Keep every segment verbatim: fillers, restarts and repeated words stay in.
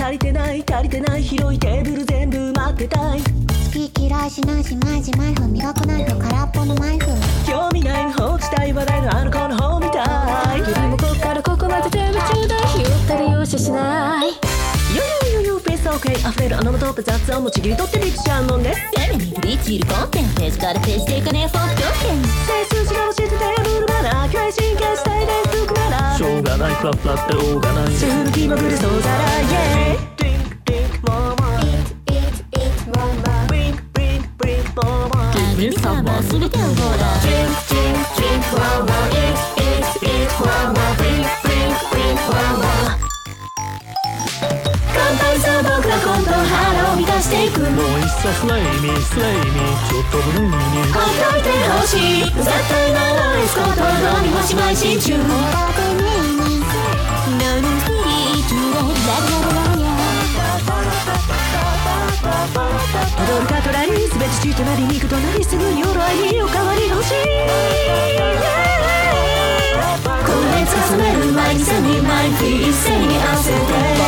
足りてない足りてない広いテーブル全部埋まってたい。 好き嫌いしないし毎時毎分磨くナイフ空っぽのマイフ。 興味ないの放置したい話題のあの子の方みたい。 君もこっからここまで全部中断ひよったり容赦しない。 よよよよフェイスオーケー溢れるあのまとった雑音もちぎり取ってリッチちゃんのんです。 フェミニンブリーチいるコンテンページからページでいかねえフォント表現整数字が教えててルールマナー共栄神経したいです服ならしょうがないフラフラってオーガナイズ主婦の気まぐれそうざらイェイ Drink drink more more Eat eat more more Drink drink drink more more 君さんも全てをほら Drink drink drink more more Eat eat eat more more Drink drink drink more more 乾杯さ僕らコント腹を満たしていくもういっそスレイミースレイミーちょっとブルーにほっといてほしい絶対ならエスコート飲み干し配信中オーダークニーニーノルスピリチュラルラブラブラ踊るカトラリーすべて血となり肉となりすぐに鎧におかわり欲しいこの熱が冷める前にさんにんマイフィー一斉に合わせて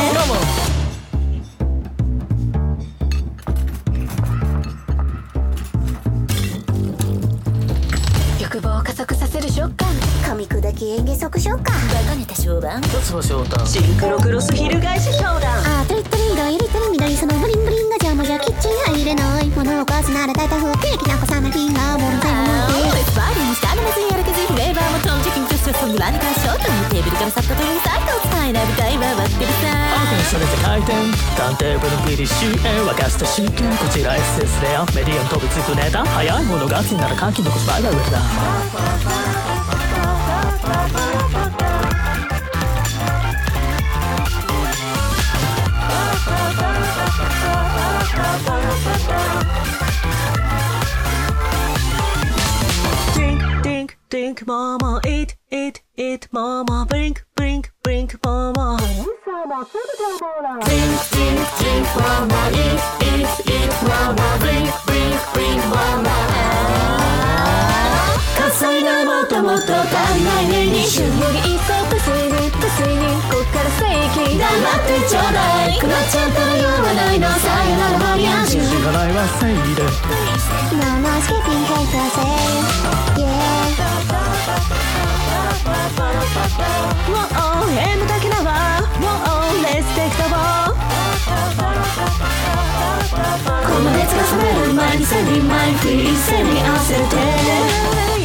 欲望を加速させる食感噛み砕き演技即召喚バカネタ小判一つの翔太シンクロクロス翻し商談あートリットリード入れてる緑そのブリンブリンが邪魔じゃキッチン入れないものを壊すなら大体不景気な小雨フィンガーボール全部レスパーリーにしたらまずやらかずフレーバーもトンチキンとしてその裏に返しようとテーブルから去ったというサイトを使えない舞台は割ってるさそれで回転ターンテーブルビリシーエン沸かした真剣こちら エスエス レアメディアン飛びつくネタ早いものが熱いなら歓喜のコスパが上だ Drink, drink, more, more, eat, eat, eat, more, more, drink, drink, drink, more, more. Drink, drink, drink, more, more, eat, eat, eat, more, more, drink, drink, drink, more, more. 喝采がもっともっと足りないねに週より一層プスイにプスイにこっから正規黙ってちょうだいくなっちゃったら言わないのさよならマリアンジュしがないはセイで No no skipping can't say Yeah Whoa, M だけだわ Whoa, let's take the ball この熱が冷める前にさんにんマイフィー一斉に合わせて